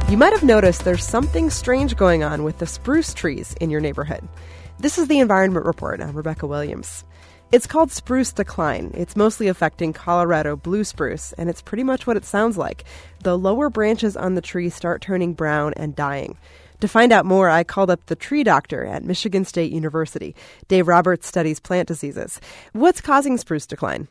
You might have noticed there's something strange going on with the spruce trees in your neighborhood. This is the Environment Report. I'm Rebecca Williams. It's called spruce decline. It's mostly affecting Colorado blue spruce, and it's pretty much what it sounds like. The lower branches on the tree start turning brown and dying. To find out more, I called up the tree doctor at Michigan State University. Dave Roberts studies plant diseases. What's causing spruce decline?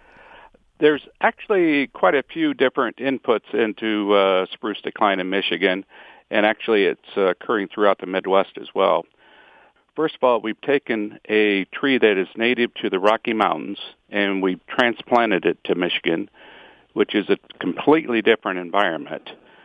There's actually quite a few different inputs into spruce decline in Michigan, and actually it's occurring throughout the Midwest as well. First of all, we've taken a tree that is native to the Rocky Mountains, and we've transplanted it to Michigan, which is a completely different environment.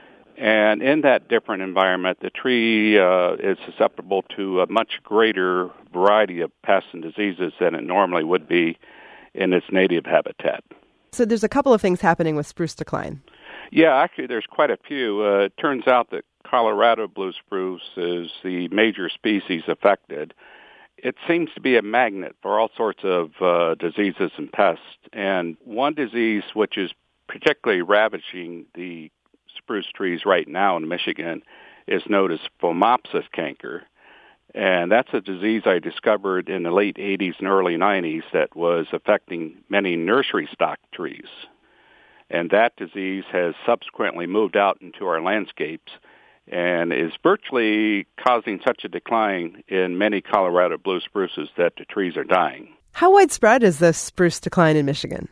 And in that different environment, the tree is susceptible to a much greater variety of pests and diseases than it normally would be in its native habitat. So there's a couple of things happening with spruce decline. Yeah, actually there's quite a few. It turns out that Colorado blue spruce is the major species affected. It seems to be a magnet for all sorts of diseases and pests. And one disease which is particularly ravaging the spruce trees right now in Michigan is known as Phomopsis canker. And that's a disease I discovered in the late 80s and early 90s that was affecting many nursery stock trees. And that disease has subsequently moved out into our landscapes and is virtually causing such a decline in many Colorado blue spruces that the trees are dying. How widespread is this spruce decline in Michigan?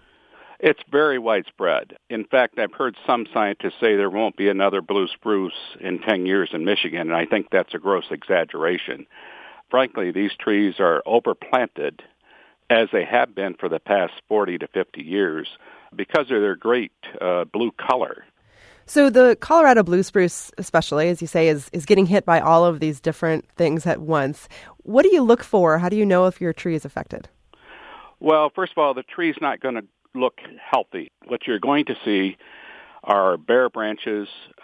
It's very widespread. In fact, I've heard some scientists say there won't be another blue spruce in 10 years in Michigan, and I think that's a gross exaggeration. Frankly, these trees are overplanted, as they have been for the past 40 to 50 years, because of their great blue color. So the Colorado blue spruce, especially, as you say, is getting hit by all of these different things at once. What do you look for? How do you know if your tree is affected? Well, first of all, the tree's not going to look healthy. What you're going to see are bare branches,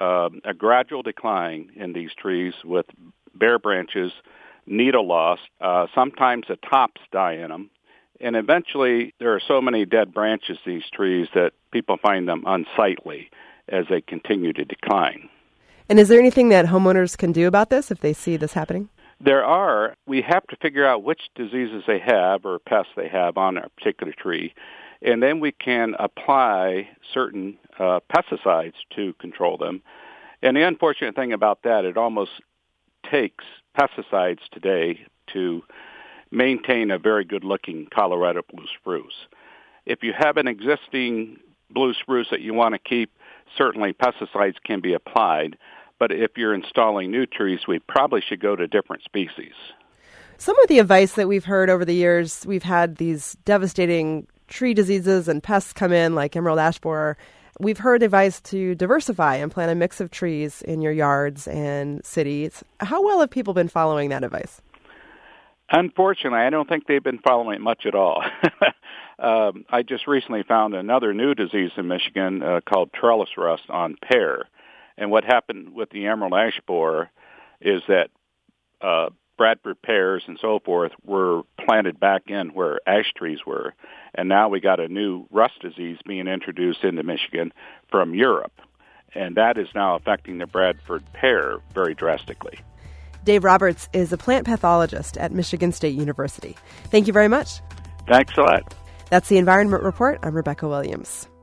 a gradual decline in these trees with bare branches, needle loss. Sometimes the tops die in them. And eventually, there are so many dead branches, these trees, that people find them unsightly as they continue to decline. And is there anything that homeowners can do about this if they see this happening? There are. We have to figure out which diseases they have or pests they have on a particular tree, and then we can apply certain pesticides to control them. And the unfortunate thing about that, it almost takes pesticides today to maintain a very good-looking Colorado blue spruce. If you have an existing blue spruce that you want to keep, certainly pesticides can be applied. But if you're installing new trees, we probably should go to different species. Some of the advice that we've heard over the years, we've had these devastating tree diseases and pests come in, like emerald ash borer. We've heard advice to diversify and plant a mix of trees in your yards and cities. How well have people been following that advice? Unfortunately, I don't think they've been following it much at all. I just recently found another new disease in Michigan called trellis rust on pear. And what happened with the emerald ash borer is that Bradford pears and so forth were planted back in where ash trees were. And now we got a new rust disease being introduced into Michigan from Europe. And that is now affecting the Bradford pear very drastically. Dave Roberts is a plant pathologist at Michigan State University. Thank you very much. Thanks a lot. That's the Environment Report. I'm Rebecca Williams.